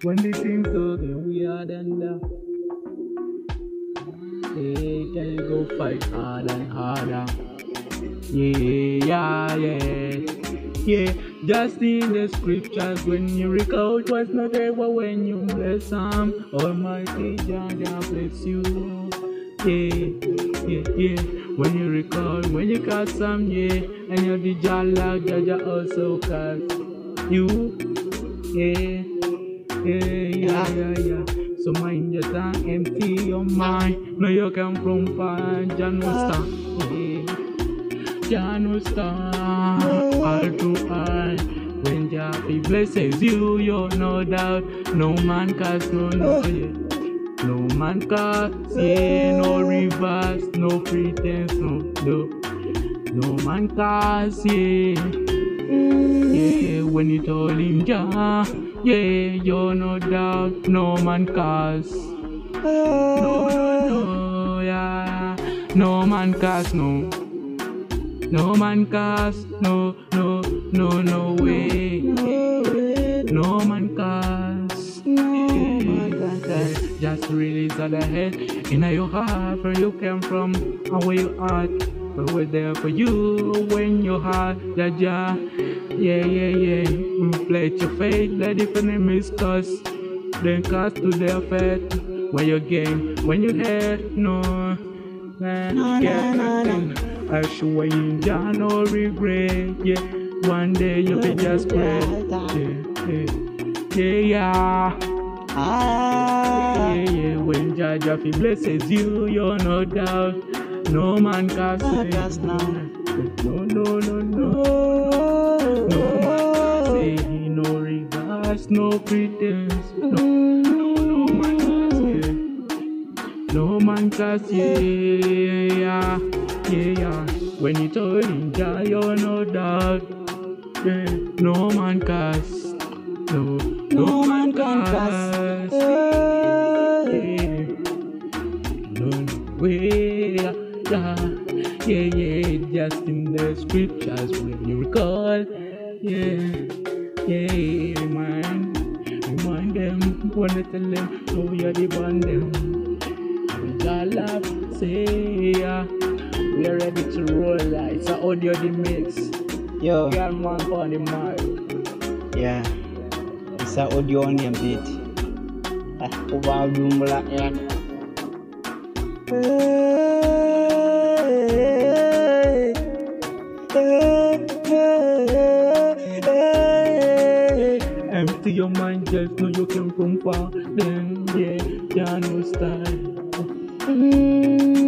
When the things so get weird and hey, can you go fight hard and harder? Yeah, yeah, yeah, yeah. Just in the scriptures, when you recall, it was not ever when you bless them. Almighty God bless you. Yeah, yeah, yeah. When you recall, when you cast some, yeah, and you're the Jala, Jaja also cast you. Yeah, yeah, yeah, yeah, yeah. So mind your tongue, empty your mind. No, you come from far, Janusta. Yeah. Janusta, all to all. When Jah blesses you, you're no doubt. No man cast no, yeah. No man cast, yeah, no reverse, no pretense, no man cast, yeah. Yeah, when it all in Jah, yeah, you're no doubt, no man cast. No, yeah, no man cast, no. No man cast, no way. No man cast. Just release all the head in your heart, where you came from and where you are. But we're there for you when you heart, Jaja. Yeah, yeah, yeah. Pledge your faith, let the enemies cast. Then cast to their fate. When you gain, when you hate, no. Man, yeah, I show you no regret. Yeah, one day you'll be just great. Yeah. Yeah. When Jaja blesses you, you're no doubt. No man can say no. No say no reverse, no pretense. No man can say. No man can say, yeah. When you told him, Jah, you're no doubt. Yeah. No man cast. No man cast. Yeah. No way. Yeah. Just in the scriptures when you recall. Yeah. Remind them. Wanna tell them, oh, you're the band them. Jah love, say, yeah. We are ready to roll, like it's an audio the mix. Yo, Girl man on the mic. yeah, it's an audio on the beat. Over doom black, yeah. Empty your mind, just know you came from far. Then, yeah, Jah no style.